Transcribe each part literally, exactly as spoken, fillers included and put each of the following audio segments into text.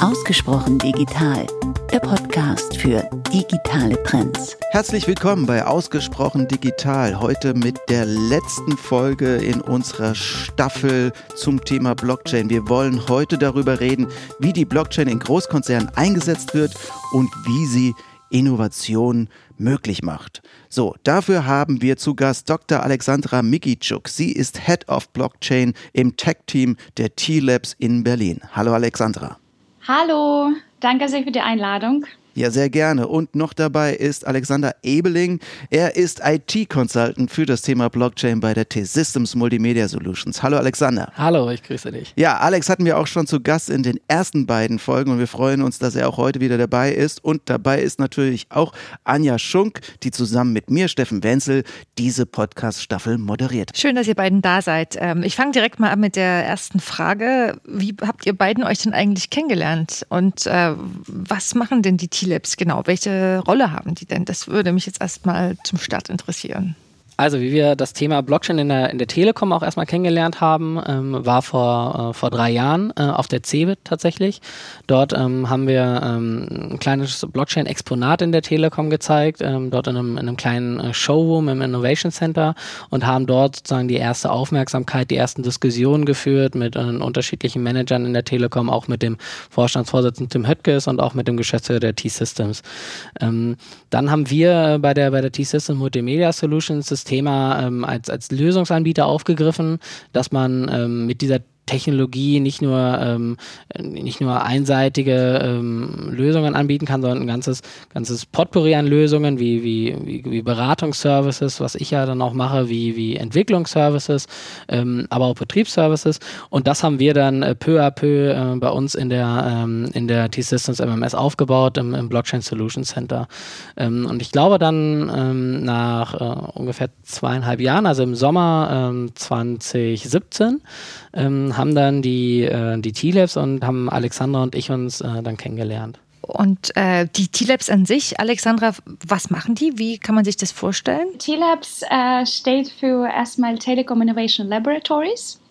Ausgesprochen digital, der Podcast für digitale Trends. Herzlich willkommen bei Ausgesprochen digital, heute mit der letzten Folge in unserer Staffel zum Thema Blockchain. Wir wollen heute darüber reden, wie die Blockchain in Großkonzernen eingesetzt wird und wie sie Innovation möglich macht. So, dafür haben wir zu Gast Doktor Alexandra Mikitschuk. Sie ist Head of Blockchain im Tech-Team der T-Labs in Berlin. Hallo Alexandra. Hallo, danke sehr für die Einladung. Ja, sehr gerne. Und noch dabei ist Alexander Ebeling. Er ist I T-Consultant für das Thema Blockchain bei der T-Systems Multimedia Solutions. Hallo Alexander. Hallo, ich grüße dich. Ja, Alex hatten wir auch schon zu Gast in den ersten beiden Folgen und wir freuen uns, dass er auch heute wieder dabei ist. Und dabei ist natürlich auch Anja Schunk, die zusammen mit mir, Steffen Wenzel, diese Podcast-Staffel moderiert. Schön, dass ihr beiden da seid. Ich fange direkt mal an mit der ersten Frage. Wie habt ihr beiden euch denn eigentlich kennengelernt? Und äh, was machen denn die T-Labs genau? Welche Rolle haben die denn? Das würde mich jetzt erstmal zum Start interessieren. Also wie wir das Thema Blockchain in der, in der Telekom auch erstmal kennengelernt haben, ähm, war vor, äh, vor drei Jahren äh, auf der CeBIT tatsächlich. Dort ähm, haben wir ähm, ein kleines Blockchain-Exponat in der Telekom gezeigt, ähm, dort in einem, in einem kleinen äh, Showroom im Innovation Center und haben dort sozusagen die erste Aufmerksamkeit, die ersten Diskussionen geführt mit äh, unterschiedlichen Managern in der Telekom, auch mit dem Vorstandsvorsitzenden Tim Höttges und auch mit dem Geschäftsführer der T-Systems. Ähm, dann haben wir bei der, bei der T-Systems Multimedia Solutions das Thema ähm, als, als Lösungsanbieter aufgegriffen, dass man ähm, mit dieser Technologie nicht nur ähm, nicht nur einseitige ähm, Lösungen anbieten kann, sondern ein ganzes ganzes Potpourri an Lösungen wie wie wie, wie Beratungsservices, was ich ja dann auch mache, wie wie Entwicklungsservices, ähm, aber auch Betriebsservices. Und das haben wir dann äh, peu à peu äh, bei uns in der ähm, in der T-Systems M M S aufgebaut im, im Blockchain Solution Center. Ähm, und ich glaube dann ähm, nach äh, ungefähr zweieinhalb Jahren, also im Sommer ähm, zwanzig siebzehn, ähm, haben dann die, äh, die T-Labs und haben Alexandra und ich uns äh, dann kennengelernt. Und äh, die T-Labs an sich, Alexandra, was machen die? Wie kann man sich das vorstellen? T-Labs äh, steht für erstmal Telecom Innovation Laboratories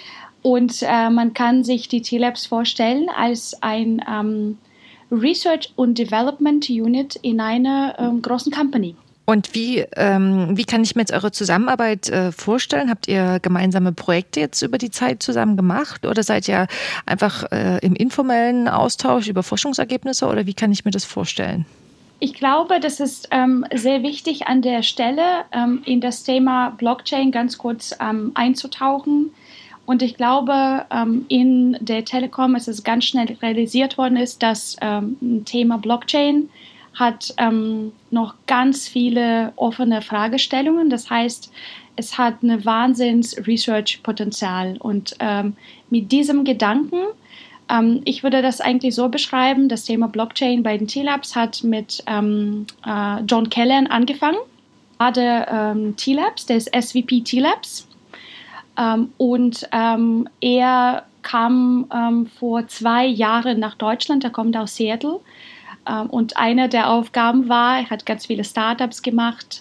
und äh, man kann sich die T-Labs vorstellen als ein ähm, Research und Development Unit in einer ähm, großen Company. Und wie, ähm, wie kann ich mir jetzt eure Zusammenarbeit äh, vorstellen? Habt ihr gemeinsame Projekte jetzt über die Zeit zusammen gemacht oder seid ihr einfach äh, im informellen Austausch über Forschungsergebnisse oder wie kann ich mir das vorstellen? Ich glaube, das ist ähm, sehr wichtig an der Stelle, ähm, in das Thema Blockchain ganz kurz ähm, einzutauchen. Und ich glaube, ähm, in der Telekom ist es ganz schnell realisiert worden, ist, dass ähm, ein Thema Blockchain hat ähm, noch ganz viele offene Fragestellungen. Das heißt, es hat ein Wahnsinns-Research-Potenzial. Und ähm, mit diesem Gedanken, ähm, ich würde das eigentlich so beschreiben, das Thema Blockchain bei den T-Labs hat mit ähm, äh, John Callahan angefangen. Gerade ähm, T-Labs, der ist S V P T-Labs. Ähm, und ähm, er kam ähm, vor zwei Jahren nach Deutschland, er kommt aus Seattle. Und eine der Aufgaben war, er hat ganz viele Startups gemacht,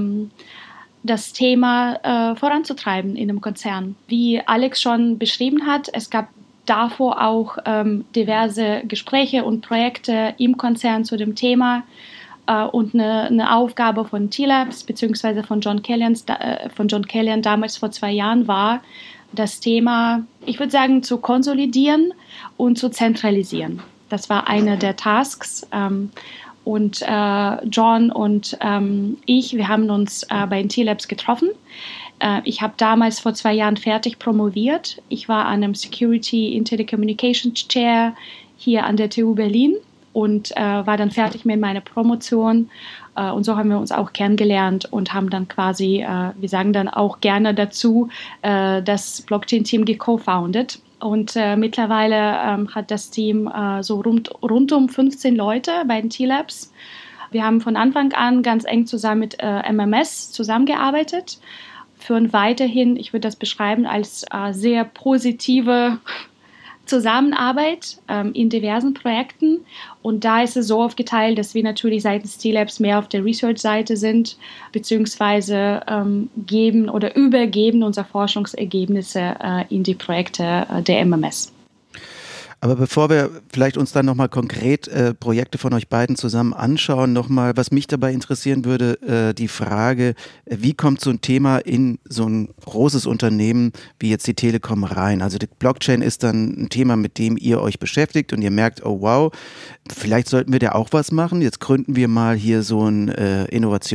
das Thema äh, voranzutreiben in einem Konzern. Wie Alex schon beschrieben hat, es gab davor auch ähm, diverse Gespräche und Projekte im Konzern zu dem Thema. Äh, und eine, eine Aufgabe von T-Labs bzw. von John Callahan, äh, von John Callahan damals vor zwei Jahren war, das Thema, ich würde sagen, zu konsolidieren und zu zentralisieren. Das war eine der Tasks ähm, und äh, John und ähm, ich, wir haben uns äh, bei den T-Labs getroffen. Äh, ich habe damals vor zwei Jahren fertig promoviert. Ich war an einem Security in Telecommunications Chair hier an der T U Berlin und äh, war dann fertig mit meiner Promotion. Äh, und so haben wir uns auch kennengelernt und haben dann quasi, äh, wir sagen dann auch gerne dazu, äh, das Blockchain-Team geco-founded. Und äh, mittlerweile ähm, hat das Team äh, so rund, rund um fünfzehn Leute bei den T-Labs. Wir haben von Anfang an ganz eng zusammen mit äh, M M S zusammengearbeitet, führen weiterhin, ich würde das beschreiben, als äh, sehr positive Zusammenarbeit ähm, in diversen Projekten. Und da ist es so aufgeteilt, dass wir natürlich seitens T-Labs mehr auf der Research-Seite sind, beziehungsweise ähm, geben oder übergeben unsere Forschungsergebnisse äh, in die Projekte äh, der M M S. Aber bevor wir vielleicht uns dann nochmal konkret äh, Projekte von euch beiden zusammen anschauen, nochmal, was mich dabei interessieren würde, äh, die Frage, wie kommt so ein Thema in so ein großes Unternehmen wie jetzt die Telekom rein? Also die Blockchain ist dann ein Thema, mit dem ihr euch beschäftigt und ihr merkt, oh wow, vielleicht sollten wir da auch was machen. Jetzt gründen wir mal hier so ein äh,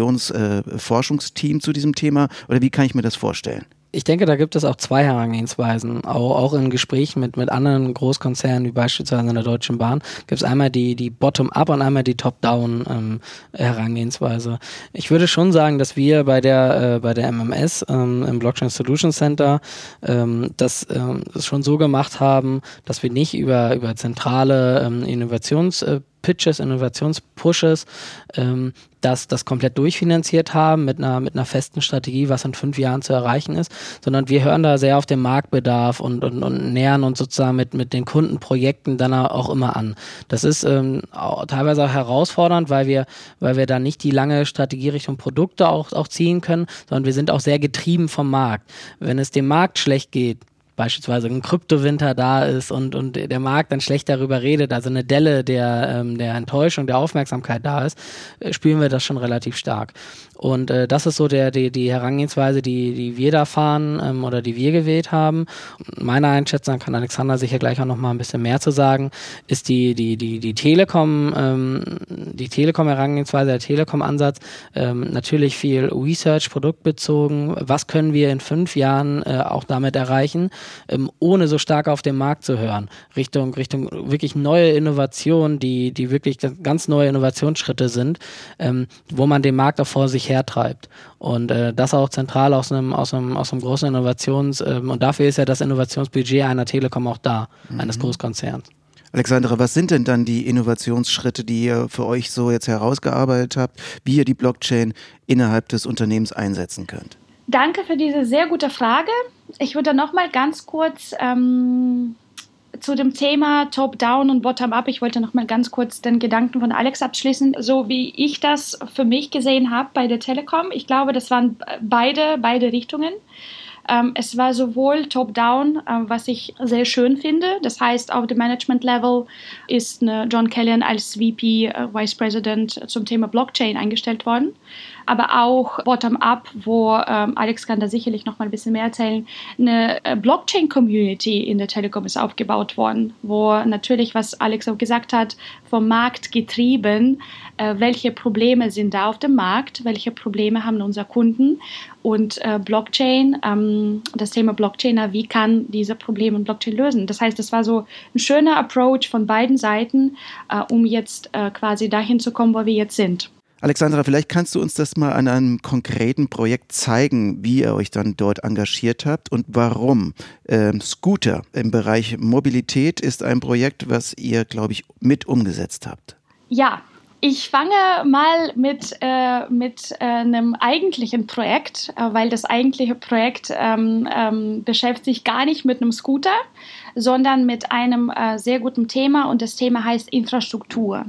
Innovationsforschungsteam äh, zu diesem Thema. Oder wie kann ich mir das vorstellen? Ich denke, da gibt es auch zwei Herangehensweisen, auch, auch in Gesprächen mit, mit anderen Großkonzernen, wie beispielsweise in der Deutschen Bahn, gibt es einmal die, die Bottom-up und einmal die Top-down ähm, Herangehensweise. Ich würde schon sagen, dass wir bei der, äh, bei der M M S, ähm, im Blockchain Solution Center, ähm, das, ähm, das schon so gemacht haben, dass wir nicht über, über zentrale ähm, Innovations- äh, Pitches, Innovationspushes, ähm, das, das komplett durchfinanziert haben mit einer, mit einer festen Strategie, was in fünf Jahren zu erreichen ist, sondern wir hören da sehr auf den Marktbedarf und, und, und nähern uns sozusagen mit, mit den Kundenprojekten dann auch immer an. Das ist ähm, auch, teilweise auch herausfordernd, weil wir, weil wir da nicht die lange Strategie Richtung Produkte auch, auch ziehen können, sondern wir sind auch sehr getrieben vom Markt. Wenn es dem Markt schlecht geht, beispielsweise ein Kryptowinter da ist und, und der Markt dann schlecht darüber redet, also eine Delle der, ähm, der Enttäuschung, der Aufmerksamkeit da ist, äh, spüren wir das schon relativ stark. Und äh, das ist so der, die, die Herangehensweise, die, die wir da fahren ähm, oder die wir gewählt haben. Meiner Einschätzung, kann Alexander sicher gleich auch noch mal ein bisschen mehr zu sagen, ist die, die, die, die Telekom, ähm, die Telekom-Herangehensweise, der Telekom-Ansatz ähm, natürlich viel Research, produktbezogen. Was können wir in fünf Jahren äh, auch damit erreichen, ähm, ohne so stark auf den Markt zu hören? Richtung, Richtung wirklich neue Innovationen, die, die wirklich ganz neue Innovationsschritte sind, ähm, wo man den Markt auch vor sich hertreibt. Und äh, das auch zentral aus einem, aus einem, aus einem großen Innovations- ähm, und dafür ist ja das Innovationsbudget einer Telekom auch da, mhm. eines Großkonzerns. Alexandra, was sind denn dann die Innovationsschritte, die ihr für euch so jetzt herausgearbeitet habt, wie ihr die Blockchain innerhalb des Unternehmens einsetzen könnt? Danke für diese sehr gute Frage. Ich würde noch mal ganz kurz ähm, zu dem Thema Top-Down und Bottom-Up, ich wollte noch mal ganz kurz den Gedanken von Alex abschließen, so wie ich das für mich gesehen habe bei der Telekom. Ich glaube, das waren beide, beide Richtungen. Ähm, es war sowohl Top-Down, äh, was ich sehr schön finde. Das heißt, auf dem Management-Level ist eine John Kellyan als V P, äh, Vice President zum Thema Blockchain eingestellt worden. Aber auch Bottom-up, wo ähm, Alex kann da sicherlich noch mal ein bisschen mehr erzählen, eine äh, Blockchain-Community in der Telekom ist aufgebaut worden, wo natürlich, was Alex auch gesagt hat, vom Markt getrieben, äh, welche Probleme sind da auf dem Markt, welche Probleme haben unsere Kunden und äh, Blockchain, ähm, das Thema Blockchain, wie kann diese Probleme in Blockchain lösen. Das heißt, das war so ein schöner Approach von beiden Seiten, äh, um jetzt äh, quasi dahin zu kommen, wo wir jetzt sind. Alexandra, vielleicht kannst du uns das mal an einem konkreten Projekt zeigen, wie ihr euch dann dort engagiert habt und warum. Ähm, Scooter im Bereich Mobilität ist ein Projekt, was ihr, glaube ich, mit umgesetzt habt. Ja, ich fange mal mit, äh, mit äh, einem eigentlichen Projekt, äh, weil das eigentliche Projekt ähm, ähm, beschäftigt sich gar nicht mit einem Scooter, sondern mit einem äh, sehr guten Thema und das Thema heißt Infrastruktur.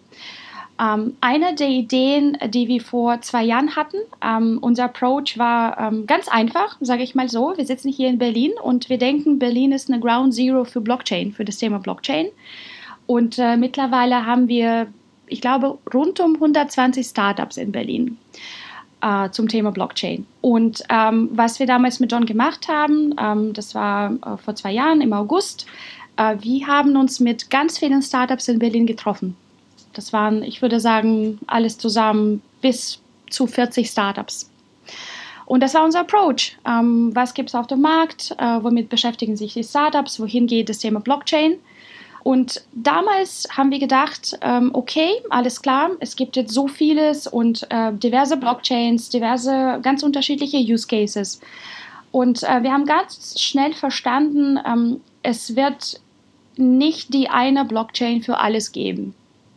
Ähm, eine der Ideen, die wir vor zwei Jahren hatten, ähm, unser Approach war ähm, ganz einfach, sage ich mal so. Wir sitzen hier in Berlin und wir denken, Berlin ist eine Ground Zero für Blockchain, für das Thema Blockchain. Und äh, mittlerweile haben wir, ich glaube, rund um hundertzwanzig Startups in Berlin äh, zum Thema Blockchain. Und ähm, was wir damals mit John gemacht haben, ähm, das war äh, vor zwei Jahren im August, äh, wir haben uns mit ganz vielen Startups in Berlin getroffen. Das waren, ich würde sagen, alles zusammen bis zu vierzig Startups. Und das war unser Approach. Ähm, was gibt es auf dem Markt? Äh, womit beschäftigen sich die Startups? Wohin geht das Thema Blockchain? Und damals haben wir gedacht, ähm, okay, alles klar, es gibt jetzt so vieles und äh, diverse Blockchains, diverse ganz unterschiedliche Use Cases. Und äh, wir haben ganz schnell verstanden, ähm, es wird nicht die eine Blockchain für alles geben.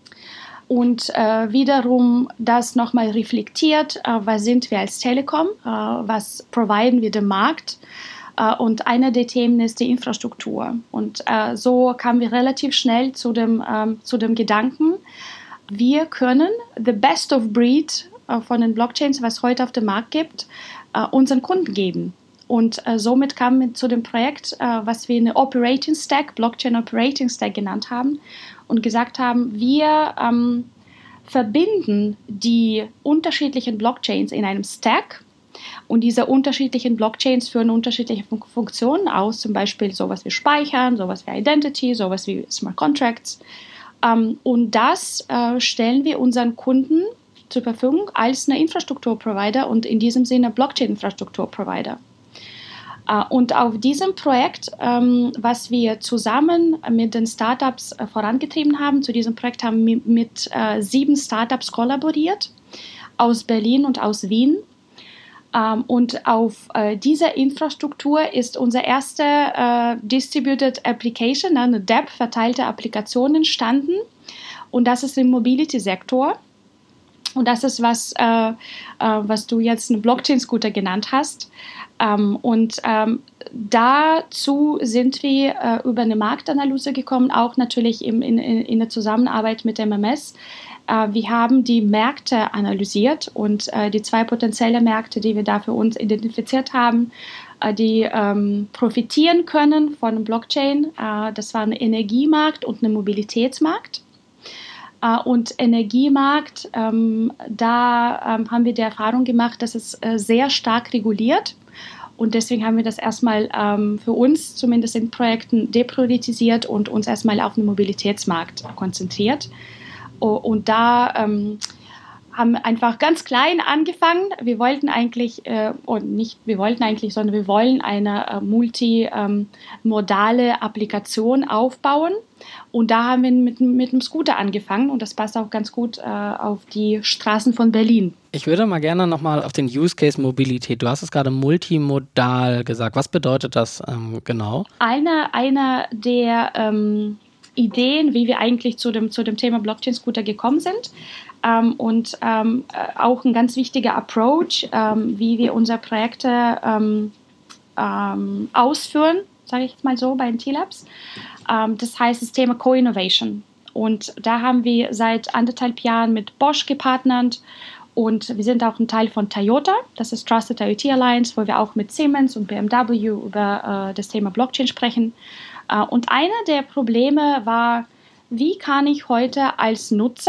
Und äh, wiederum das nochmal reflektiert, äh, was sind wir als Telekom, äh, was providen wir dem Markt. Äh, und einer der Themen ist die Infrastruktur. Und äh, so kamen wir relativ schnell zu dem, ähm, zu dem Gedanken, wir können the best of breed äh, von den Blockchains, was heute auf dem Markt gibt, äh, unseren Kunden geben. Und äh, somit kamen wir zu dem Projekt, äh, was wir eine Operating Stack, Blockchain Operating Stack genannt haben und gesagt haben, wir ähm, verbinden die unterschiedlichen Blockchains in einem Stack und diese unterschiedlichen Blockchains führen unterschiedliche Fun- Funktionen aus, zum Beispiel sowas wie Speichern, sowas wie Identity, sowas wie Smart Contracts. Ähm, und das äh, stellen wir unseren Kunden zur Verfügung als eine Infrastrukturprovider und in diesem Sinne Blockchain-Infrastrukturprovider. Und auf diesem Projekt, ähm, was wir zusammen mit den Startups äh, vorangetrieben haben, zu diesem Projekt haben wir mit äh, sieben Startups kollaboriert, aus Berlin und aus Wien. Ähm, und auf äh, dieser Infrastruktur ist unsere erste äh, Distributed Application, eine D App, verteilte Applikation entstanden. Und das ist im Mobility-Sektor. Und das ist, was, äh, äh, was du jetzt einen Blockchain-Scooter genannt hast. Ähm, und ähm, dazu sind wir äh, über eine Marktanalyse gekommen, auch natürlich im, in, in der Zusammenarbeit mit M M S. Äh, wir haben die Märkte analysiert und äh, die zwei potenziellen Märkte, die wir da für uns identifiziert haben, äh, die ähm, profitieren können von Blockchain. Äh, das waren ein Energiemarkt und ein Mobilitätsmarkt. Uh, und Energiemarkt, ähm, da ähm, haben wir die Erfahrung gemacht, dass es äh, sehr stark reguliert. Und deswegen haben wir das erstmal ähm, für uns, zumindest in Projekten, depriorisiert und uns erstmal auf den Mobilitätsmarkt konzentriert. Oh, und da ähm, haben einfach ganz klein angefangen. Wir wollten eigentlich, äh, und nicht wir wollten eigentlich, sondern wir wollen eine äh, multimodale ähm, Applikation aufbauen. Und da haben wir mit, mit einem Scooter angefangen und das passt auch ganz gut äh, auf die Straßen von Berlin. Ich würde mal gerne nochmal auf den Use Case Mobilität. Du hast es gerade multimodal gesagt. Was bedeutet das ähm, genau? Eine, eine der ähm, Ideen, wie wir eigentlich zu dem, zu dem Thema Blockchain-Scooter gekommen sind ähm, und ähm, auch ein ganz wichtiger Approach, ähm, wie wir unsere Projekte ähm, ähm, ausführen, sage ich jetzt mal so, bei den T-Labs. Um, das heißt das Thema Co-Innovation. Und da haben wir seit anderthalb Jahren mit Bosch gepartnert und wir sind auch ein Teil von Toyota, das ist Trusted IoT Alliance, wo wir auch mit Siemens und B M W über uh, das Thema Blockchain sprechen. Uh, und einer der Probleme war, wie kann ich heute als Nutzer,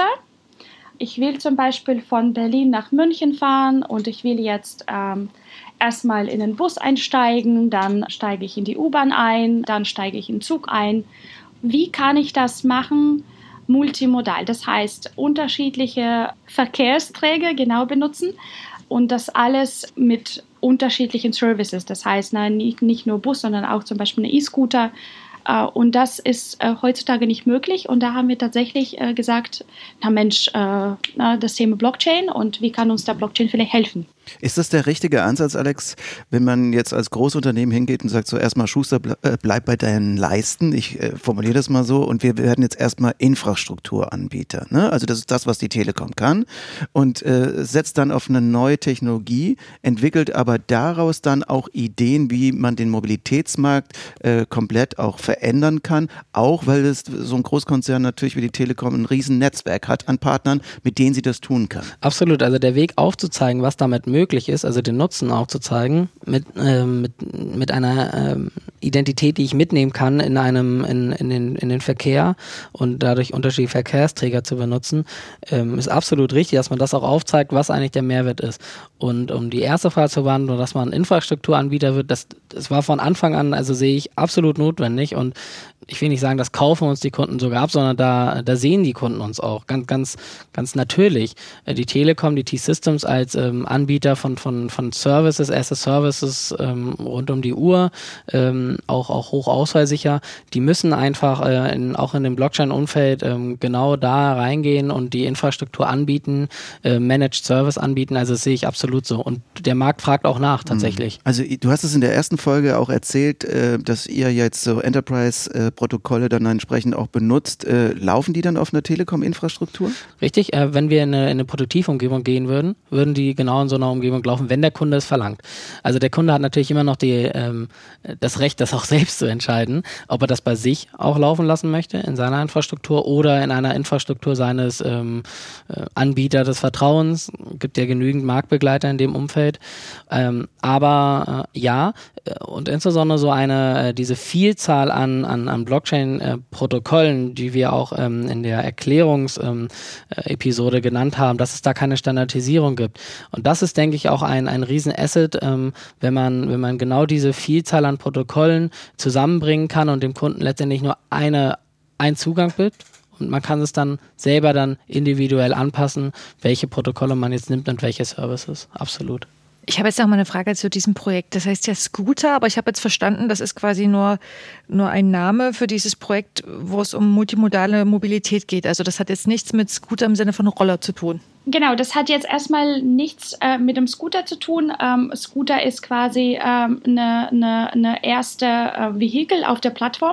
ich will zum Beispiel von Berlin nach München fahren und ich will jetzt ähm, erstmal in den Bus einsteigen, dann steige ich in die U-Bahn ein, dann steige ich in den Zug ein. Wie kann ich das machen? Multimodal, das heißt unterschiedliche Verkehrsträger genau benutzen und das alles mit unterschiedlichen Services. Das heißt, nein, nicht, nicht nur Bus, sondern auch zum Beispiel eine E-Scooter. Und das ist äh, heutzutage nicht möglich. Und da haben wir tatsächlich äh, gesagt, na Mensch, äh, na, das Thema Blockchain und wie kann uns da Blockchain vielleicht helfen? Ist das der richtige Ansatz, Alex, wenn man jetzt als Großunternehmen hingeht und sagt, so erstmal Schuster, bleib bei deinen Leisten, ich äh, formuliere das mal so, und wir werden jetzt erstmal Infrastrukturanbieter, ne? Also das ist das, was die Telekom kann und äh, setzt dann auf eine neue Technologie, entwickelt aber daraus dann auch Ideen, wie man den Mobilitätsmarkt äh, komplett auch verändern kann, auch weil es so ein Großkonzern natürlich wie die Telekom ein riesen Netzwerk hat an Partnern, mit denen sie das tun kann. Absolut, also der Weg aufzuzeigen, was damit möglich möglich ist, also den Nutzen auch zu zeigen, mit, äh, mit, mit einer äh, Identität, die ich mitnehmen kann in einem, in, in, den, in den Verkehr und dadurch unterschiedliche Verkehrsträger zu benutzen, ähm, ist absolut richtig, dass man das auch aufzeigt, was eigentlich der Mehrwert ist. Und um die erste Frage zu beantworten, dass man Infrastrukturanbieter wird, das, das war von Anfang an, also sehe ich absolut notwendig und ich will nicht sagen, das kaufen uns die Kunden sogar ab, sondern da, da sehen die Kunden uns auch ganz, ganz, ganz natürlich. Die Telekom, die T-Systems als ähm, Anbieter von, von, von Services, as a Services ähm, rund um die Uhr, ähm, auch, auch hoch ausfallsicher, die müssen einfach äh, in, auch in dem Blockchain-Umfeld ähm, genau da reingehen und die Infrastruktur anbieten, äh, Managed Service anbieten, also das sehe ich absolut so. Und der Markt fragt auch nach, tatsächlich. Also du hast es in der ersten Folge auch erzählt, äh, dass ihr jetzt so Enterprise äh, Protokolle dann entsprechend auch benutzt. Äh, laufen die dann auf einer Telekom-Infrastruktur? Richtig. Äh, wenn wir in eine, in eine Produktivumgebung gehen würden, würden die genau in so einer Umgebung laufen, wenn der Kunde es verlangt. Also der Kunde hat natürlich immer noch die, ähm, das Recht, das auch selbst zu entscheiden, ob er das bei sich auch laufen lassen möchte, in seiner Infrastruktur oder in einer Infrastruktur seines ähm, äh, Anbieters des Vertrauens. Es gibt ja genügend Marktbegleiter in dem Umfeld. Ähm, aber äh, ja, und insbesondere so eine, äh, diese Vielzahl an, an, an Blockchain-Protokollen, äh, die wir auch ähm, in der Erklärungsepisode ähm, äh, genannt haben, dass es da keine Standardisierung gibt. Und das ist, denke ich, auch ein, ein Riesen-Asset, ähm, wenn man, wenn man genau diese Vielzahl an Protokollen zusammenbringen kann und dem Kunden letztendlich nur eine, ein Zugang bildet. Und man kann es dann selber dann individuell anpassen, welche Protokolle man jetzt nimmt und welche Services. Absolut. Ich habe jetzt noch mal eine Frage zu diesem Projekt. Das heißt ja Scooter, aber ich habe jetzt verstanden, das ist quasi nur, nur ein Name für dieses Projekt, wo es um multimodale Mobilität geht. Also das hat jetzt nichts mit Scooter im Sinne von Roller zu tun. Genau, das hat jetzt erstmal nichts äh, mit dem Scooter zu tun. Ähm, Scooter ist quasi ähm, eine, eine, eine erste äh, Vehikel auf der Plattform.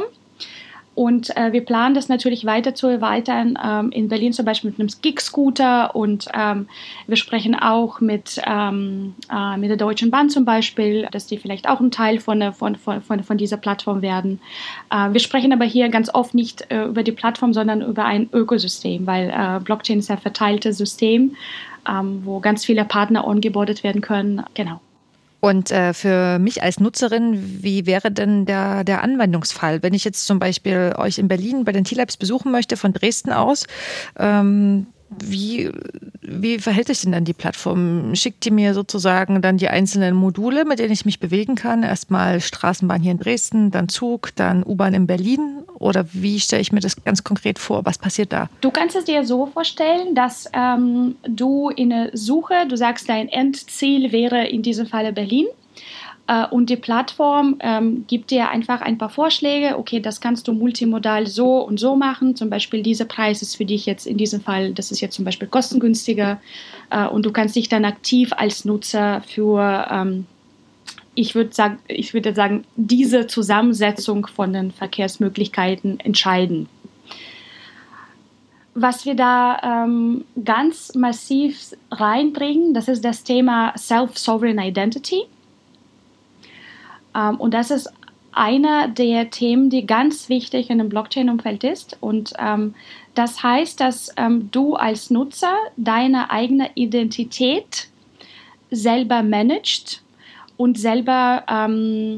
Und äh, wir planen das natürlich weiter zu erweitern, ähm, in Berlin zum Beispiel mit einem Gig-Scooter und ähm, wir sprechen auch mit, ähm, äh, mit der Deutschen Bahn zum Beispiel, dass die vielleicht auch ein Teil von, von, von, von dieser Plattform werden. Äh, wir sprechen aber hier ganz oft nicht äh, über die Plattform, sondern über ein Ökosystem, weil äh, Blockchain ist ein verteiltes System, ähm, wo ganz viele Partner ongeboardet werden können. Genau. Und äh, für mich als Nutzerin, wie wäre denn der, der Anwendungsfall, wenn ich jetzt zum Beispiel euch in Berlin bei den T-Labs besuchen möchte, von Dresden aus, ähm, wie, wie verhält sich denn dann die Plattform? Schickt die mir sozusagen dann die einzelnen Module, mit denen ich mich bewegen kann? Erstmal Straßenbahn hier in Dresden, dann Zug, dann U-Bahn in Berlin? Oder wie stelle ich mir das ganz konkret vor? Was passiert da? Du kannst es dir so vorstellen, dass ähm, du in der Suche, du sagst, dein Endziel wäre in diesem Falle Berlin. Uh, und die Plattform ähm, gibt dir einfach ein paar Vorschläge. Okay, das kannst du multimodal so und so machen. Zum Beispiel, dieser Preis ist für dich jetzt in diesem Fall, das ist jetzt zum Beispiel kostengünstiger. Uh, und du kannst dich dann aktiv als Nutzer für, ähm, ich würde sagen, ich würde sagen, diese Zusammensetzung von den Verkehrsmöglichkeiten entscheiden. Was wir da ähm, ganz massiv reinbringen, das ist das Thema Self-Sovereign Identity. Um, und das ist einer der Themen, die ganz wichtig in dem Blockchain-Umfeld ist. Und um, das heißt, dass um, du als Nutzer deine eigene Identität selber managst und selber um,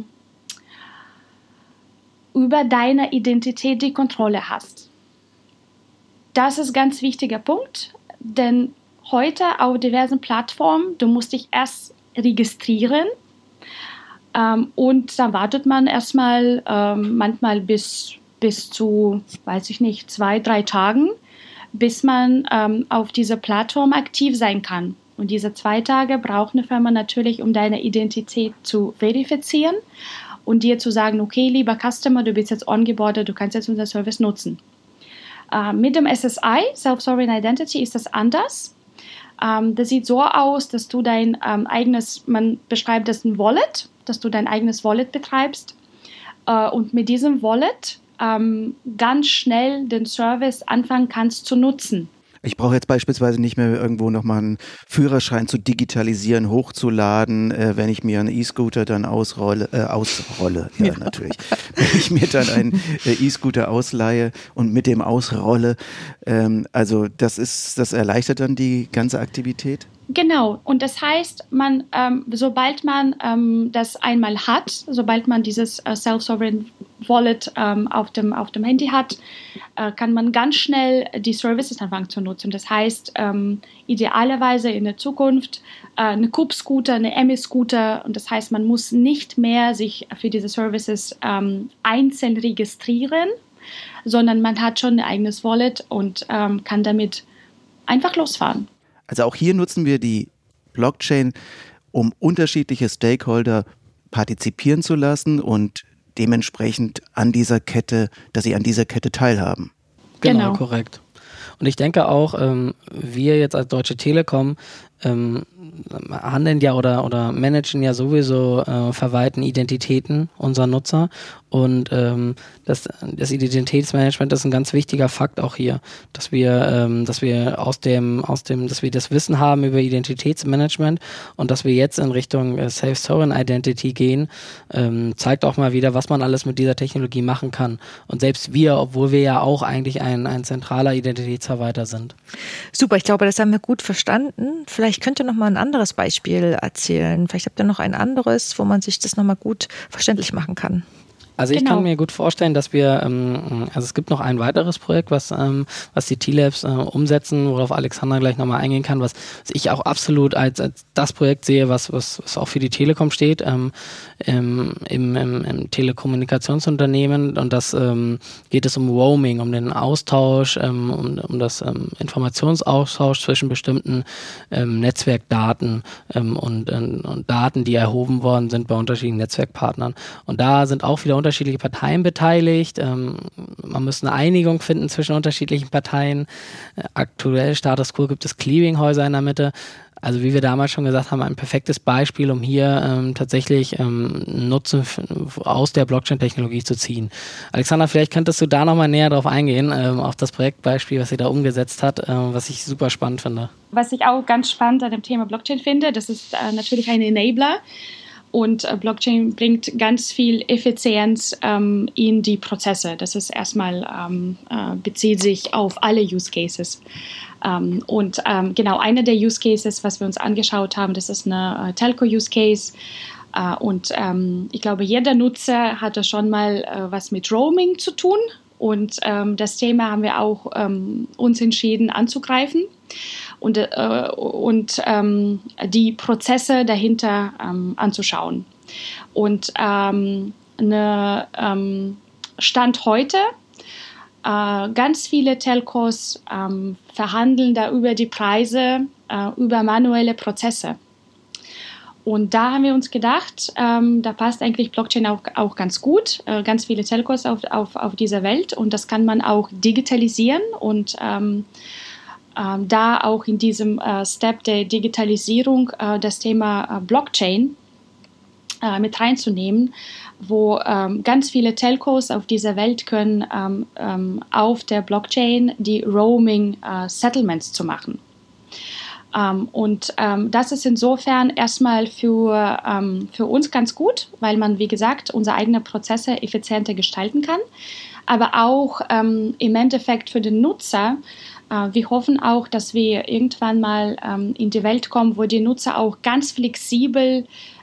über deine Identität die Kontrolle hast. Das ist ein ganz wichtiger Punkt, denn heute auf diversen Plattformen, du musst dich erst registrieren. Um, und dann wartet man erstmal um, manchmal bis, bis zu, weiß ich nicht, zwei, drei Tagen, bis man um, auf dieser Plattform aktiv sein kann. Und diese zwei Tage braucht eine Firma natürlich, um deine Identität zu verifizieren und dir zu sagen, okay, lieber Customer, du bist jetzt ongeboardet, du kannst jetzt unser Service nutzen. Uh, mit dem S S I, Self-Sovereign Identity, ist das anders. Um, das sieht so aus, dass du dein um, eigenes, man beschreibt das ein Wallet, dass du dein eigenes Wallet betreibst uh, und mit diesem Wallet um, ganz schnell den Service anfangen kannst zu nutzen. Ich brauche jetzt beispielsweise nicht mehr irgendwo nochmal einen Führerschein zu digitalisieren, hochzuladen, äh, wenn ich mir einen E-Scooter dann ausrolle, äh, ausrolle, ja, ja. natürlich, wenn ich mir dann einen äh, E-Scooter ausleihe und mit dem ausrolle. Ähm, also das ist, das erleichtert dann die ganze Aktivität? Genau, und das heißt, man, ähm, sobald man ähm, das einmal hat, sobald man dieses äh, Self-Sovereign Wallet ähm, auf dem, auf dem Handy hat, äh, kann man ganz schnell die Services anfangen zu nutzen. Das heißt, ähm, idealerweise in der Zukunft äh, eine Coop-Scooter, eine M E-Scooter, und das heißt, man muss nicht mehr sich für diese Services ähm, einzeln registrieren, sondern man hat schon ein eigenes Wallet und ähm, kann damit einfach losfahren. Also auch hier nutzen wir die Blockchain, um unterschiedliche Stakeholder partizipieren zu lassen und dementsprechend an dieser Kette, dass sie an dieser Kette teilhaben. Genau, genau. korrekt. Und ich denke auch, ähm, wir jetzt als Deutsche Telekom ähm, handeln ja oder, oder managen ja sowieso, äh, verwalten Identitäten unserer Nutzer. Und ähm, das, das Identitätsmanagement ist ein ganz wichtiger Fakt auch hier, dass wir, ähm, dass wir aus dem, aus dem, dass wir das Wissen haben über Identitätsmanagement und dass wir jetzt in Richtung äh, Self-Sovereign Identity gehen, ähm, zeigt auch mal wieder, was man alles mit dieser Technologie machen kann. Und selbst wir, obwohl wir ja auch eigentlich ein, ein zentraler Identitätsverwalter sind. Super, ich glaube, das haben wir gut verstanden. Vielleicht könnt ihr noch mal ein anderes Beispiel erzählen. Vielleicht habt ihr noch ein anderes, wo man sich das noch mal gut verständlich machen kann. Also ich Genau. kann mir gut vorstellen, dass wir, ähm, also es gibt noch ein weiteres Projekt, was, ähm, was die T-Labs äh, umsetzen, worauf Alexandra gleich nochmal eingehen kann, was, was ich auch absolut als, als das Projekt sehe, was, was, was auch für die Telekom steht, ähm, im, im, im, im Telekommunikationsunternehmen, und das ähm, geht es um Roaming, um den Austausch, ähm, um, um das ähm, Informationsaustausch zwischen bestimmten ähm, Netzwerkdaten ähm, und, und, und Daten, die erhoben worden sind bei unterschiedlichen Netzwerkpartnern. Und da sind auch wieder unterschiedliche Parteien beteiligt. Ähm, man muss eine Einigung finden zwischen unterschiedlichen Parteien. Äh, aktuell Status Quo gibt es Clearinghäuser in der Mitte. Also wie wir damals schon gesagt haben, ein perfektes Beispiel, um hier ähm, tatsächlich ähm, Nutzen f- aus der Blockchain-Technologie zu ziehen. Alexandra, vielleicht könntest du da nochmal näher drauf eingehen, ähm, auf das Projektbeispiel, was sie da umgesetzt hat, äh, was ich super spannend finde. Was ich auch ganz spannend an dem Thema Blockchain finde, das ist äh, natürlich ein Enabler. Und äh, Blockchain bringt ganz viel Effizienz ähm, in die Prozesse. Das ist erstmal, ähm, äh, bezieht sich auf alle Use Cases. Ähm, und ähm, genau, einer der Use Cases, was wir uns angeschaut haben, das ist eine äh, Telco-Use Case. Äh, und ähm, ich glaube, jeder Nutzer hatte schon mal äh, was mit Roaming zu tun. Und ähm, das Thema haben wir auch ähm, uns entschieden anzugreifen. Und, äh, und ähm, die Prozesse dahinter ähm, anzuschauen. Und ähm, eine, ähm, Stand heute, äh, ganz viele Telcos ähm, verhandeln da über die Preise, äh, über manuelle Prozesse. Und da haben wir uns gedacht, ähm, da passt eigentlich Blockchain auch, auch ganz gut. Äh, ganz viele Telcos auf, auf, auf dieser Welt, und das kann man auch digitalisieren und ähm, Ähm, da auch in diesem äh, Step der Digitalisierung äh, das Thema äh, Blockchain äh, mit reinzunehmen, wo ähm, ganz viele Telcos auf dieser Welt können ähm, ähm, auf der Blockchain die Roaming-Settlements äh, zu machen. Ähm, und ähm, das ist insofern erstmal für, ähm, für uns ganz gut, weil man, wie gesagt, unsere eigenen Prozesse effizienter gestalten kann, aber auch ähm, im Endeffekt für den Nutzer. Wir hoffen auch, dass wir irgendwann mal ähm, in die Welt kommen, wo die Nutzer auch ganz flexibel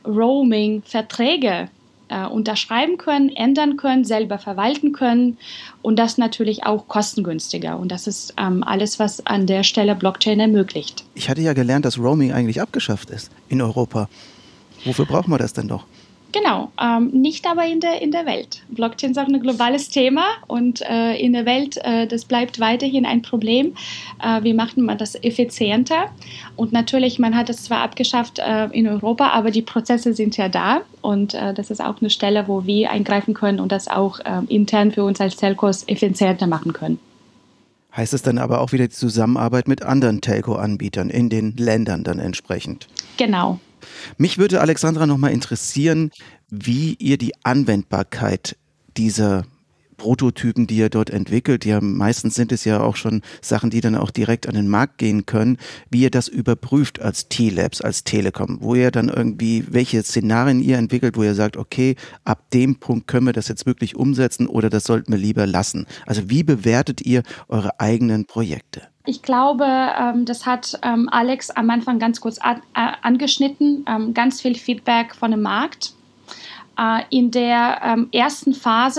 Roaming-Verträge äh, unterschreiben können, ändern können, selber verwalten können, und das natürlich auch kostengünstiger. Und das ist ähm, alles, was an der Stelle Blockchain ermöglicht. Ich hatte ja gelernt, dass Roaming eigentlich abgeschafft ist in Europa. Wofür brauchen wir das denn doch? Genau, ähm, nicht aber in der, in der Welt. Blockchain ist auch ein globales Thema, und äh, in der Welt, äh, das bleibt weiterhin ein Problem. Äh, wie macht man das effizienter? Und natürlich, man hat es zwar abgeschafft äh, in Europa, aber die Prozesse sind ja da, und äh, das ist auch eine Stelle, wo wir eingreifen können und das auch äh, intern für uns als Telcos effizienter machen können. Heißt es dann aber auch wieder die Zusammenarbeit mit anderen Telco-Anbietern in den Ländern dann entsprechend? Genau. Mich würde, Alexandra, noch mal interessieren, wie ihr die Anwendbarkeit dieser Prototypen, die ihr dort entwickelt, ja, meistens sind es ja auch schon Sachen, die dann auch direkt an den Markt gehen können, wie ihr das überprüft als T-Labs, als Telekom, wo ihr dann irgendwie, welche Szenarien ihr entwickelt, wo ihr sagt, okay, ab dem Punkt können wir das jetzt wirklich umsetzen oder das sollten wir lieber lassen. Also wie bewertet ihr eure eigenen Projekte? Ich glaube, ähm, das hat ähm, Alex am Anfang ganz kurz a- a- angeschnitten, ähm, ganz viel Feedback von dem Markt. Äh, in der ähm, ersten Phase,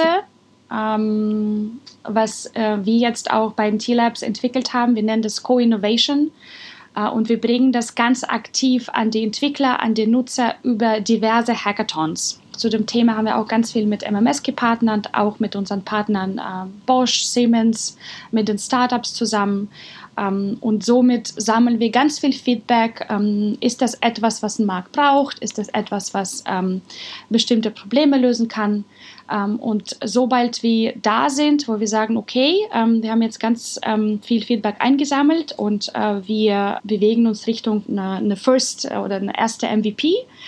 ähm, was äh, wir jetzt auch bei den T-Labs entwickelt haben, wir nennen das Co-Innovation, äh, und wir bringen das ganz aktiv an die Entwickler, an die Nutzer über diverse Hackathons. Zu dem Thema haben wir auch ganz viel mit M M S gepartnert, auch mit unseren Partnern äh, Bosch, Siemens, mit den Startups zusammen. Ähm, und somit sammeln wir ganz viel Feedback. Ähm, ist das etwas, was ein Markt braucht? Ist das etwas, was ähm, bestimmte Probleme lösen kann? Ähm, und sobald wir da sind, wo wir sagen, okay, ähm, wir haben jetzt ganz ähm, viel Feedback eingesammelt und äh, wir bewegen uns Richtung eine, eine First oder eine erste M V P,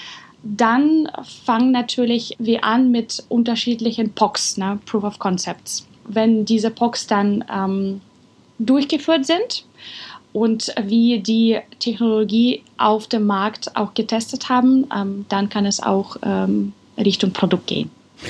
dann fangen natürlich wir an mit unterschiedlichen P O Cs, ne, Proof of Concepts. Wenn diese P O Cs dann ähm, durchgeführt sind und wir die Technologie auf dem Markt auch getestet haben, ähm, dann kann es auch ähm, Richtung Produkt gehen.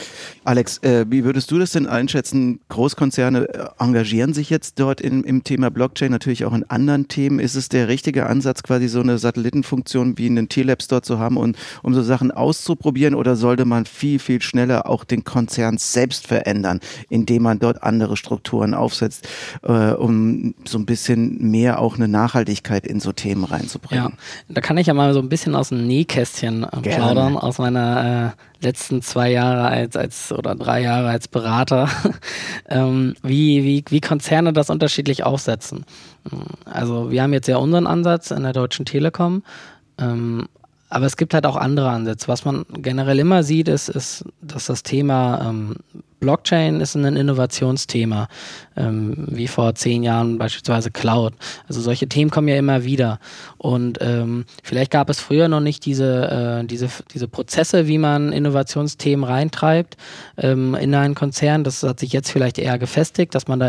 Alex, äh, wie würdest du das denn einschätzen? Großkonzerne äh, engagieren sich jetzt dort in, im Thema Blockchain, natürlich auch in anderen Themen. Ist es der richtige Ansatz, quasi so eine Satellitenfunktion wie einen T-Labs dort zu haben, und, um so Sachen auszuprobieren? Oder sollte man viel, viel schneller auch den Konzern selbst verändern, indem man dort andere Strukturen aufsetzt, äh, um so ein bisschen mehr auch eine Nachhaltigkeit in so Themen reinzubringen? Ja, da kann ich ja mal so ein bisschen aus dem Nähkästchen äh, plaudern, aus meiner äh, letzten zwei Jahre als, als oder drei Jahre als Berater, ähm, wie, wie, wie Konzerne das unterschiedlich aufsetzen. Also wir haben jetzt ja unseren Ansatz in der Deutschen Telekom, ähm, aber es gibt halt auch andere Ansätze. Was man generell immer sieht, ist, ist dass das Thema ähm, Blockchain ist ein Innovationsthema, ähm, wie vor zehn Jahren beispielsweise Cloud. Also solche Themen kommen ja immer wieder. Und ähm, vielleicht gab es früher noch nicht diese, äh, diese, diese Prozesse, wie man Innovationsthemen reintreibt ähm, in einen Konzern. Das hat sich jetzt vielleicht eher gefestigt, dass man da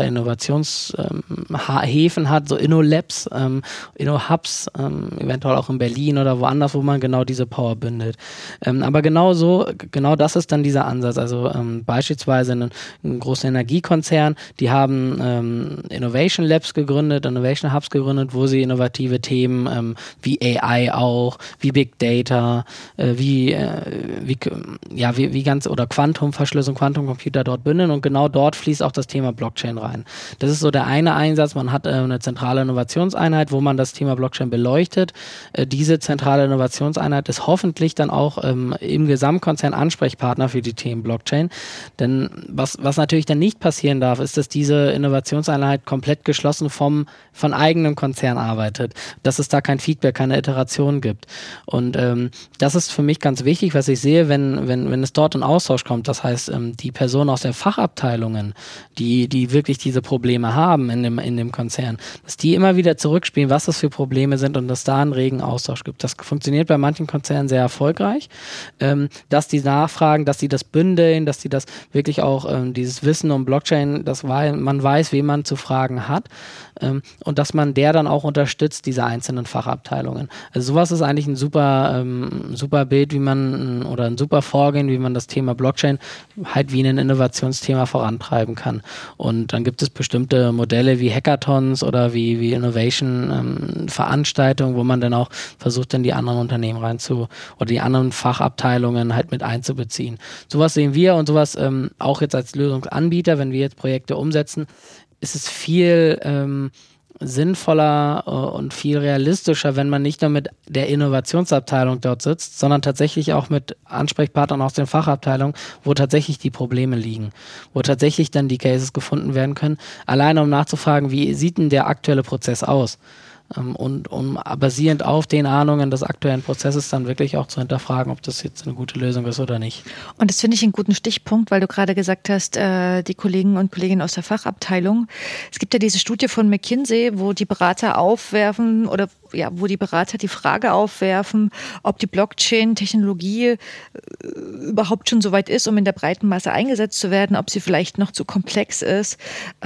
Innovationshäfen ähm, hat, so Inno-Labs, ähm, Inno-Hubs, ähm, eventuell auch in Berlin oder woanders, wo man genau diese Power bündelt. Ähm, aber genau so, genau das ist dann dieser Ansatz. Also ähm, beispielsweise Ein, ein großer Energiekonzern, die haben ähm, Innovation Labs gegründet, Innovation Hubs gegründet, wo sie innovative Themen ähm, wie A I auch, wie Big Data, äh, wie, äh, wie, ja, wie, wie ganz, oder Quantumverschlüsselung, Quantumcomputer dort bündeln, und genau dort fließt auch das Thema Blockchain rein. Das ist so der eine Einsatz. Man hat äh, eine zentrale Innovationseinheit, wo man das Thema Blockchain beleuchtet. Äh, diese zentrale Innovationseinheit ist hoffentlich dann auch ähm, im Gesamtkonzern Ansprechpartner für die Themen Blockchain, denn Was, was natürlich dann nicht passieren darf, ist, dass diese Innovationseinheit komplett geschlossen vom, von eigenem Konzern arbeitet, dass es da kein Feedback, keine Iteration gibt. Und ähm, das ist für mich ganz wichtig, was ich sehe, wenn, wenn, wenn es dort in Austausch kommt. Das heißt, ähm, die Personen aus den Fachabteilungen, die, die wirklich diese Probleme haben in dem, in dem Konzern, dass die immer wieder zurückspielen, was das für Probleme sind, und dass da einen regen Austausch gibt. Das funktioniert bei manchen Konzernen sehr erfolgreich, ähm, dass die nachfragen, dass sie das bündeln, dass sie das wirklich auch ähm, dieses Wissen um Blockchain, dass man weiß, wen man zu fragen hat, ähm, und dass man der dann auch unterstützt, diese einzelnen Fachabteilungen. Also sowas ist eigentlich ein super, ähm, super Bild, wie man, oder ein super Vorgehen, wie man das Thema Blockchain halt wie ein Innovationsthema vorantreiben kann. Und dann gibt es bestimmte Modelle wie Hackathons oder wie, wie Innovation-Veranstaltungen, ähm, wo man dann auch versucht, dann die anderen Unternehmen rein zu, oder die anderen Fachabteilungen halt mit einzubeziehen. Sowas sehen wir, und sowas ähm, auch jetzt als Lösungsanbieter, wenn wir jetzt Projekte umsetzen, ist es viel ähm, sinnvoller äh, und viel realistischer, wenn man nicht nur mit der Innovationsabteilung dort sitzt, sondern tatsächlich auch mit Ansprechpartnern aus den Fachabteilungen, wo tatsächlich die Probleme liegen, wo tatsächlich dann die Cases gefunden werden können, alleine um nachzufragen, wie sieht denn der aktuelle Prozess aus? Und um basierend auf den Ahnungen des aktuellen Prozesses dann wirklich auch zu hinterfragen, ob das jetzt eine gute Lösung ist oder nicht. Und das finde ich einen guten Stichpunkt, weil du gerade gesagt hast, äh, die Kollegen und Kolleginnen aus der Fachabteilung. Es gibt ja diese Studie von McKinsey, wo die Berater aufwerfen oder ja, wo die Berater die Frage aufwerfen, ob die Blockchain-Technologie äh, überhaupt schon so weit ist, um in der breiten Masse eingesetzt zu werden, ob sie vielleicht noch zu komplex ist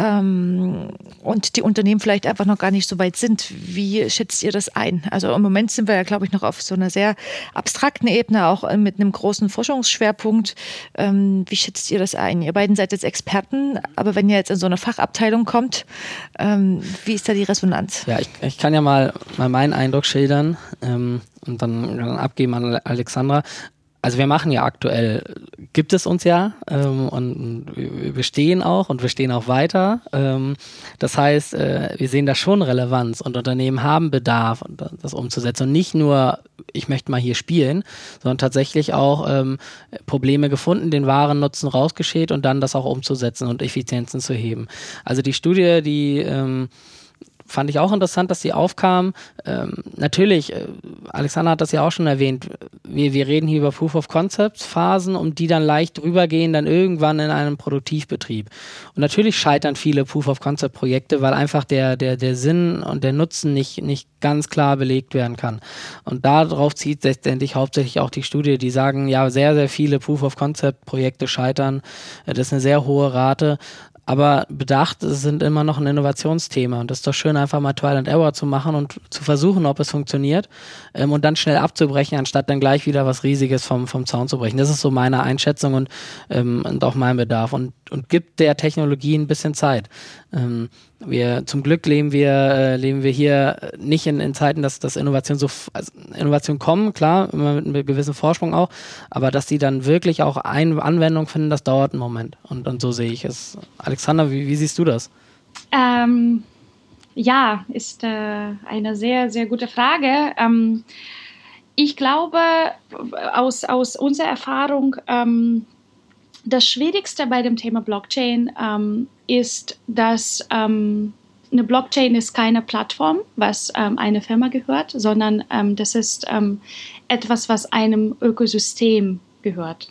ähm, und die Unternehmen vielleicht einfach noch gar nicht so weit sind. Wie schätzt ihr das ein? Also im Moment sind wir ja, glaube ich, noch auf so einer sehr abstrakten Ebene, auch mit einem großen Forschungsschwerpunkt. Ähm, wie schätzt ihr das ein? Ihr beiden seid jetzt Experten, aber wenn ihr jetzt in so eine Fachabteilung kommt, ähm, wie ist da die Resonanz? Ja, ich, ich kann ja mal, mal meinen Eindruck schildern ähm, und dann, dann abgeben an Alexandra. Also wir machen ja aktuell, gibt es uns ja ähm, und wir bestehen auch und wir stehen auch weiter. Ähm, das heißt, äh, wir sehen da schon Relevanz und Unternehmen haben Bedarf, das umzusetzen. Und nicht nur, ich möchte mal hier spielen, sondern tatsächlich auch ähm, Probleme gefunden, den wahren Nutzen rausgeschält und dann das auch umzusetzen und Effizienzen zu heben. Also die Studie, die ähm, fand ich auch interessant, dass die aufkamen. Ähm, natürlich, äh, Alexander hat das ja auch schon erwähnt, wir, wir reden hier über Proof-of-Concept-Phasen, um die dann leicht rübergehen, dann irgendwann in einem Produktivbetrieb. Und natürlich scheitern viele Proof-of-Concept-Projekte, weil einfach der, der, der Sinn und der Nutzen nicht, nicht ganz klar belegt werden kann. Und darauf zieht letztendlich hauptsächlich auch die Studie, die sagen, ja, sehr, sehr viele Proof-of-Concept-Projekte scheitern. Das ist eine sehr hohe Rate. Aber bedacht, es sind immer noch ein Innovationsthema und das ist doch schön, einfach mal Trial and Error zu machen und zu versuchen, ob es funktioniert ähm, und dann schnell abzubrechen, anstatt dann gleich wieder was Riesiges vom, vom Zaun zu brechen. Das ist so meine Einschätzung und, ähm, und auch mein Bedarf und, und gibt der Technologie ein bisschen Zeit. Ähm, wir, zum Glück leben wir, äh, leben wir hier nicht in, in Zeiten, dass, dass Innovation so, also Innovation kommen, klar, immer mit einem gewissen Vorsprung auch, aber dass die dann wirklich auch eine Anwendung finden, das dauert einen Moment und, und so sehe ich es. Alexander, wie, wie siehst du das? Ähm, ja, ist äh, eine sehr, sehr gute Frage. Ähm, ich glaube, aus, aus unserer Erfahrung, ähm, das Schwierigste bei dem Thema Blockchain ähm, ist, dass ähm, eine Blockchain ist keine Plattform, was ähm, einer Firma gehört, sondern ähm, das ist ähm, etwas, was einem Ökosystem gehört.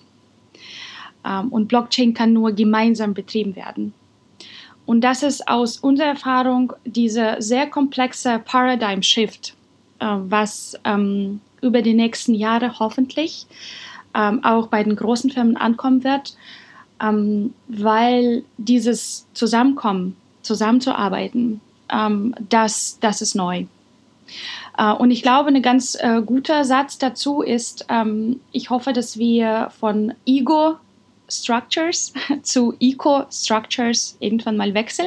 Ähm, und Blockchain kann nur gemeinsam betrieben werden. Und das ist aus unserer Erfahrung dieser sehr komplexe Paradigm Shift, äh, was ähm, über die nächsten Jahre hoffentlich ähm, auch bei den großen Firmen ankommen wird, ähm, weil dieses Zusammenkommen, zusammenzuarbeiten, ähm, das, das ist neu. Äh, und ich glaube, ein ganz äh, guter Satz dazu ist, ähm, ich hoffe, dass wir von Ego Structures zu Eco-Structures irgendwann mal wechseln.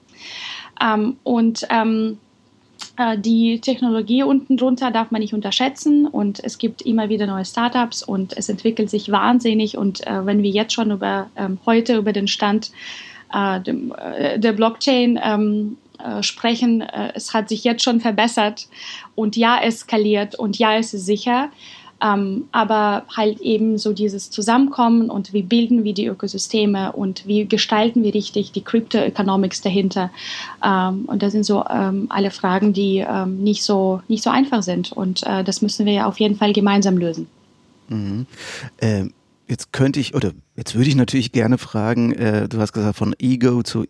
Ähm, und ähm, äh, die Technologie unten drunter darf man nicht unterschätzen und es gibt immer wieder neue Startups und es entwickelt sich wahnsinnig und äh, wenn wir jetzt schon über ähm, heute über den Stand äh, dem, äh, der Blockchain ähm, äh, sprechen, äh, es hat sich jetzt schon verbessert und ja, es skaliert und ja, es ist sicher. Um, aber halt eben so dieses Zusammenkommen und wie bilden wir die Ökosysteme und wie gestalten wir richtig die Crypto-Economics dahinter. Um, und das sind so um, alle Fragen, die um, nicht so, nicht so einfach sind. Und uh, das müssen wir ja auf jeden Fall gemeinsam lösen. Mhm. Ähm, jetzt könnte ich, oder jetzt würde ich natürlich gerne fragen, äh, du hast gesagt von Ego zu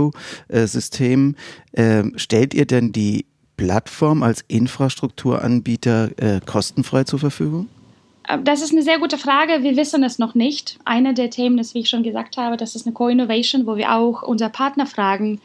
Eco-System. Äh, stellt ihr denn die Plattform als Infrastrukturanbieter äh, kostenfrei zur Verfügung? Das ist eine sehr gute Frage. Wir wissen es noch nicht. Eine der Themen ist, wie ich schon gesagt habe, das ist eine Co-Innovation, wo wir auch unsere Partner fragen,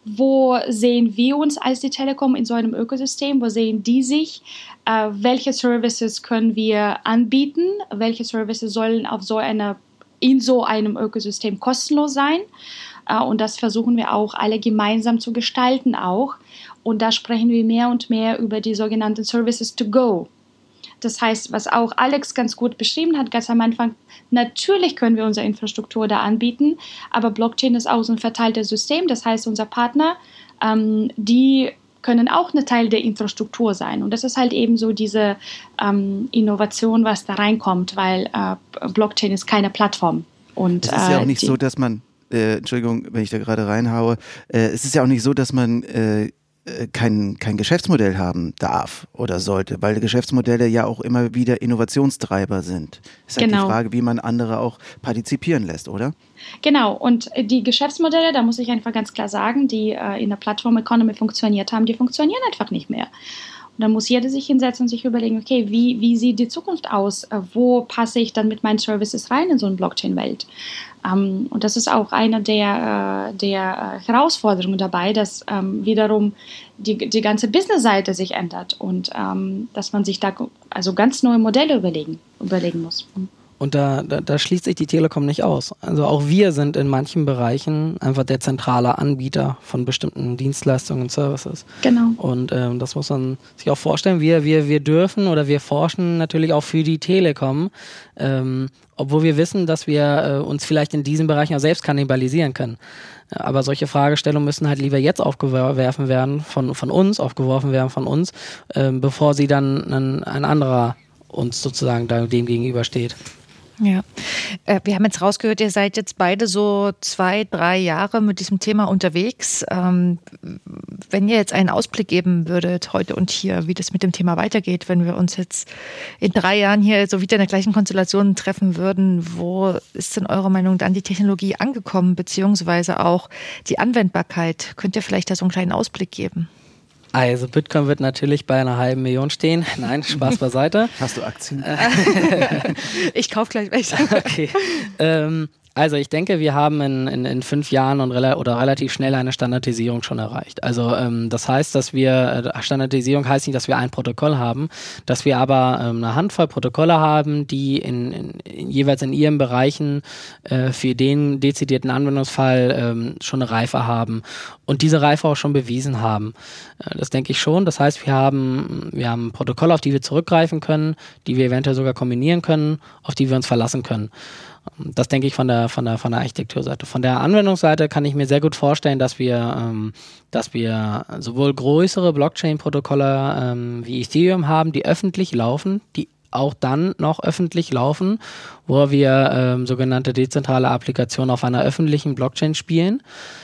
wo sehen wir uns als die Telekom in so einem Ökosystem, wo sehen die sich, äh, welche Services können wir anbieten, welche Services sollen auf so einer, in so einem Ökosystem kostenlos sein. Uh, und das versuchen wir auch alle gemeinsam zu gestalten auch. Und da sprechen wir mehr und mehr über die sogenannten Services to go. Das heißt, was auch Alex ganz gut beschrieben hat, ganz am Anfang, natürlich können wir unsere Infrastruktur da anbieten, aber Blockchain ist auch so ein verteiltes System. Das heißt, unser Partner, ähm, die können auch ein Teil der Infrastruktur sein. Und das ist halt eben so diese ähm, Innovation, was da reinkommt, weil äh, Blockchain ist keine Plattform. Und, es ist ja auch äh, nicht die, so, dass man Äh, Entschuldigung, wenn ich da gerade reinhaue, äh, es ist ja auch nicht so, dass man äh, kein, kein Geschäftsmodell haben darf oder sollte, weil Geschäftsmodelle ja auch immer wieder Innovationstreiber sind. Ist halt genau. die Frage, wie man andere auch partizipieren lässt, oder? Genau, und die Geschäftsmodelle, da muss ich einfach ganz klar sagen, die äh, in der Plattform-Economy funktioniert haben, die funktionieren einfach nicht mehr. Und dann muss jeder sich hinsetzen und sich überlegen, okay, wie, wie sieht die Zukunft aus? Äh, wo passe ich dann mit meinen Services rein in so eine Blockchain-Welt? Um, und das ist auch eine der, äh, der Herausforderungen dabei, dass ähm, wiederum die, die ganze Business-Seite sich ändert und ähm, dass man sich da also ganz neue Modelle überlegen, überlegen muss. Und da, da, da schließt sich die Telekom nicht aus. Also auch wir sind in manchen Bereichen einfach der zentrale Anbieter von bestimmten Dienstleistungen und Services. Genau. Und ähm, das muss man sich auch vorstellen. Wir, wir, wir dürfen oder wir forschen natürlich auch für die Telekom, ähm, obwohl wir wissen, dass wir äh, uns vielleicht in diesen Bereichen auch selbst kannibalisieren können. Aber solche Fragestellungen müssen halt lieber jetzt aufgeworfen werden, von, von uns, aufgeworfen werden von uns, ähm, bevor sie dann ein, ein anderer uns sozusagen dem gegenübersteht. Ja, äh, wir haben jetzt rausgehört, ihr seid jetzt beide so zwei, drei Jahre mit diesem Thema unterwegs. Ähm, wenn ihr jetzt einen Ausblick geben würdet, heute und hier, wie das mit dem Thema weitergeht, wenn wir uns jetzt in drei Jahren hier so wieder in der gleichen Konstellation treffen würden, wo ist denn eurer Meinung dann die Technologie angekommen, beziehungsweise auch die Anwendbarkeit? Könnt ihr vielleicht da so einen kleinen Ausblick geben? Also Bitcoin wird natürlich bei einer halben Million stehen. Nein, Spaß beiseite. Hast du Aktien? Ich kaufe gleich welche. Okay. Ähm, also ich denke, wir haben in, in, in fünf Jahren und rela- oder relativ schnell eine Standardisierung schon erreicht. Also ähm, das heißt, dass wir, äh, Standardisierung heißt nicht, dass wir ein Protokoll haben, dass wir aber ähm, eine Handvoll Protokolle haben, die in, in, in, jeweils in ihren Bereichen äh, für den dezidierten Anwendungsfall ähm, schon eine Reife haben und diese Reife auch schon bewiesen haben. Äh, das denke ich schon. Das heißt, wir haben, wir haben Protokolle, auf die wir zurückgreifen können, die wir eventuell sogar kombinieren können, auf die wir uns verlassen können. Das denke ich von der, von der, von der Architekturseite. Von der Anwendungsseite kann ich mir sehr gut vorstellen, dass wir, ähm, dass wir sowohl größere Blockchain-Protokolle ähm, wie Ethereum haben, die öffentlich laufen, die auch dann noch öffentlich laufen, wo wir ähm, sogenannte dezentrale Applikationen auf einer öffentlichen Blockchain spielen.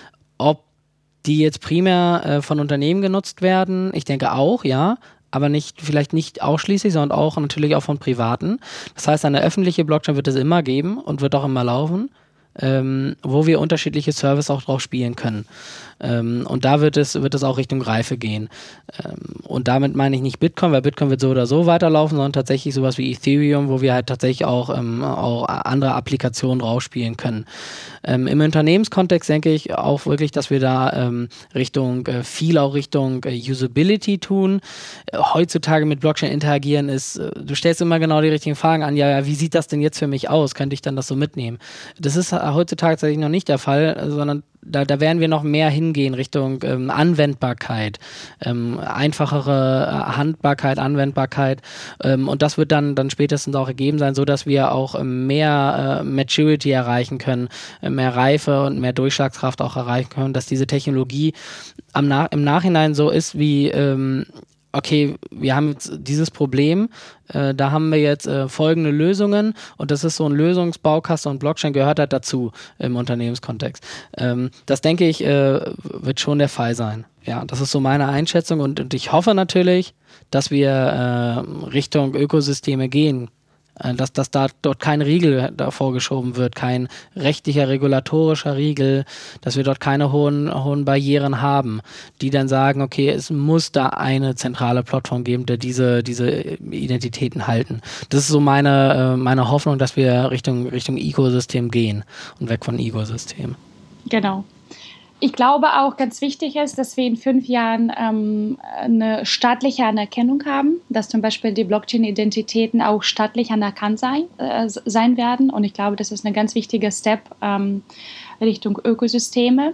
Ob die jetzt primär äh, von Unternehmen genutzt werden, ich denke auch, ja, aber nicht, vielleicht nicht ausschließlich, sondern auch natürlich auch von Privaten. Das heißt, eine öffentliche Blockchain wird es immer geben und wird auch immer laufen, ähm, wo wir unterschiedliche Services auch drauf spielen können. Ähm, und da wird es, wird es auch Richtung Reife gehen. Ähm, und damit meine ich nicht Bitcoin, weil Bitcoin wird so oder so weiterlaufen, sondern tatsächlich sowas wie Ethereum, wo wir halt tatsächlich auch, ähm, auch andere Applikationen drauf spielen können. Ähm, Im Unternehmenskontext denke ich auch wirklich, dass wir da ähm, Richtung, äh, viel auch Richtung äh, Usability tun. Äh, heutzutage mit Blockchain interagieren ist, äh, du stellst immer genau die richtigen Fragen an, ja, ja, wie sieht das denn jetzt für mich aus? Könnte ich dann das so mitnehmen? Das ist heutzutage tatsächlich noch nicht der Fall, sondern Da, da werden wir noch mehr hingehen Richtung ähm, Anwendbarkeit, ähm, einfachere äh, Handbarkeit, Anwendbarkeit ähm, und das wird dann, dann spätestens auch ergeben sein, so dass wir auch ähm, mehr äh, Maturity erreichen können, äh, mehr Reife und mehr Durchschlagskraft auch erreichen können, dass diese Technologie am Na- im Nachhinein so ist wie ähm, okay, wir haben jetzt dieses Problem, äh, da haben wir jetzt äh, folgende Lösungen und das ist so ein Lösungsbaukasten und Blockchain gehört halt dazu im Unternehmenskontext. Ähm, das denke ich, äh, wird schon der Fall sein. Ja, das ist so meine Einschätzung und, und ich hoffe natürlich, dass wir äh, Richtung Ökosysteme gehen. Dass, dass da dort kein Riegel davor geschoben wird, kein rechtlicher, regulatorischer Riegel, dass wir dort keine hohen, hohen Barrieren haben, die dann sagen, okay, es muss da eine zentrale Plattform geben, die diese, diese Identitäten halten. Das ist so meine, meine Hoffnung, dass wir Richtung, Richtung Ökosystem gehen und weg von Ökosystem. Genau. Ich glaube auch, ganz wichtig ist, dass wir in fünf Jahren ähm, eine staatliche Anerkennung haben, dass zum Beispiel die Blockchain-Identitäten auch staatlich anerkannt sein, äh, sein werden. Und ich glaube, das ist ein ganz wichtiger Step ähm, Richtung Ökosysteme.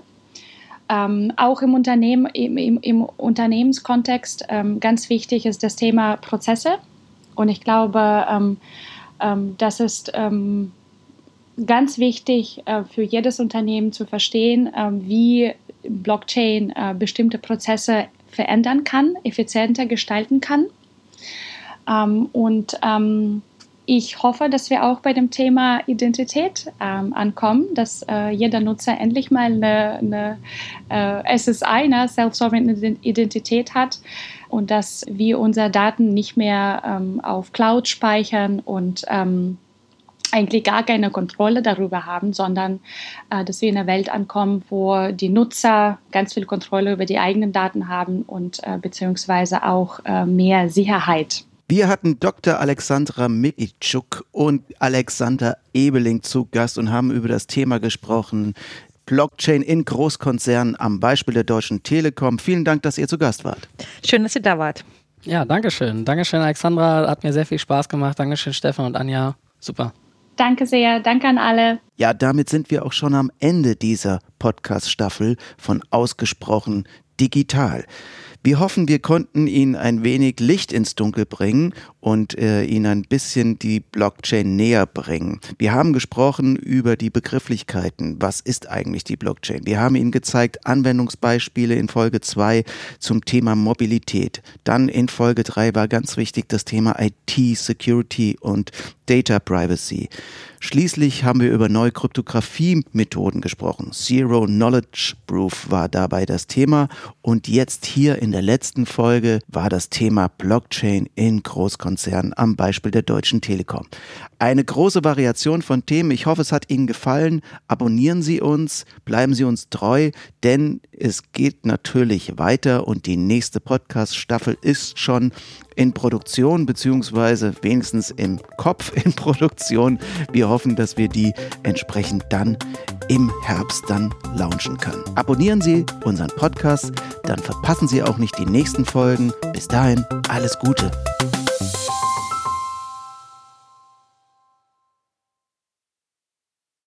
Ähm, auch im, Unternehmen, im, im, im Unternehmenskontext ähm, ganz wichtig ist das Thema Prozesse. Und ich glaube, ähm, ähm, das ist ähm, ganz wichtig äh, für jedes Unternehmen zu verstehen, äh, wie Blockchain äh, bestimmte Prozesse verändern kann, effizienter gestalten kann. Ähm, und ähm, ich hoffe, dass wir auch bei dem Thema Identität ähm, ankommen, dass äh, jeder Nutzer endlich mal eine, eine äh, S S I, eine Self-Sovereign Identität hat und dass wir unsere Daten nicht mehr ähm, auf Cloud speichern und ähm, eigentlich gar keine Kontrolle darüber haben, sondern äh, dass wir in einer Welt ankommen, wo die Nutzer ganz viel Kontrolle über die eigenen Daten haben und äh, beziehungsweise auch äh, mehr Sicherheit. Wir hatten Doktor Alexandra Mikitschuk und Alexander Ebeling zu Gast und haben über das Thema gesprochen, Blockchain in Großkonzernen am Beispiel der Deutschen Telekom. Vielen Dank, dass ihr zu Gast wart. Schön, dass ihr da wart. Ja, danke schön. Dankeschön, Alexandra. Hat mir sehr viel Spaß gemacht. Dankeschön, Stefan und Anja. Super. Danke sehr, danke an alle. Ja, damit sind wir auch schon am Ende dieser Podcast-Staffel von Ausgesprochen Digital. Wir hoffen, wir konnten Ihnen ein wenig Licht ins Dunkel bringen und äh, Ihnen ein bisschen die Blockchain näher bringen. Wir haben gesprochen über die Begrifflichkeiten. Was ist eigentlich die Blockchain? Wir haben Ihnen gezeigt Anwendungsbeispiele in Folge zwei zum Thema Mobilität. Dann in Folge drei war ganz wichtig das Thema I T, Security und Data Privacy. Schließlich haben wir über neue Kryptographie-Methoden gesprochen. Zero Knowledge Proof war dabei das Thema. Und jetzt hier in der letzten Folge war das Thema Blockchain in Großkonzernen am Beispiel der Deutschen Telekom. Eine große Variation von Themen. Ich hoffe, es hat Ihnen gefallen. Abonnieren Sie uns, bleiben Sie uns treu, denn es geht natürlich weiter und die nächste Podcast-Staffel ist schon in Produktion, beziehungsweise wenigstens im Kopf in Produktion. Wir hoffen, dass wir die entsprechend dann im Herbst dann launchen können. Abonnieren Sie unseren Podcast, dann verpassen Sie auch nicht die nächsten Folgen. Bis dahin, alles Gute.